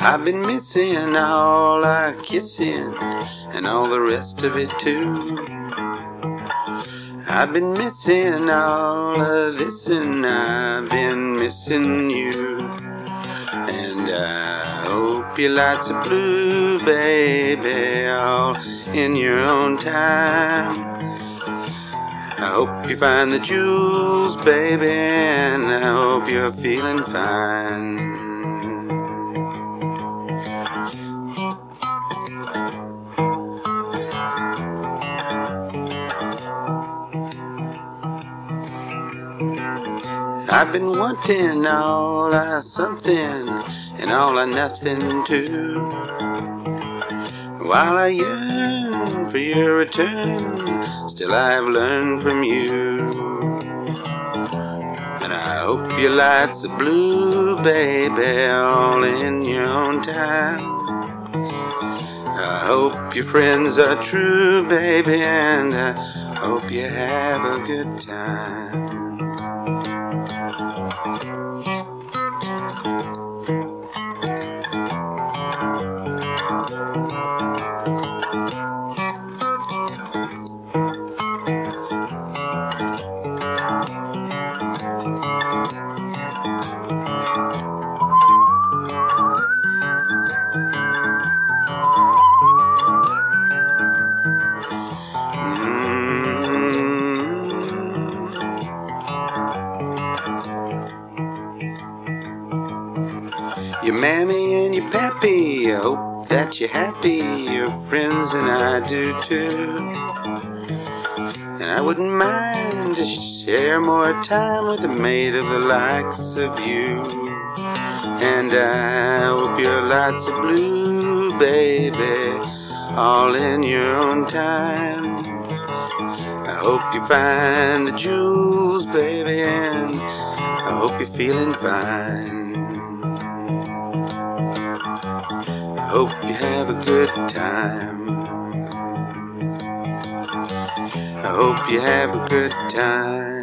I've been missing all our kissing and all the rest of it too. I've been missing all of this and I've been missing you. And I hope your lights are blue, baby, all in your own time. I hope you find the jewels, baby, and I hope you're feeling fine. I've been wanting all our something and all our nothing too. While I yearn for your return, still I've learned from you. And I hope your lights are blue, baby, all in your own time. I hope your friends are true, baby, and I hope you have a good time. Your mammy and your pappy, I hope that you're happy. Your friends and I do too. And I wouldn't mind to share more time with a mate of the likes of you. And I hope your lights are blue, baby, all in your own time. I hope you find the jewels, baby, and I hope you're feeling fine. I hope you have a good time. I hope you have a good time.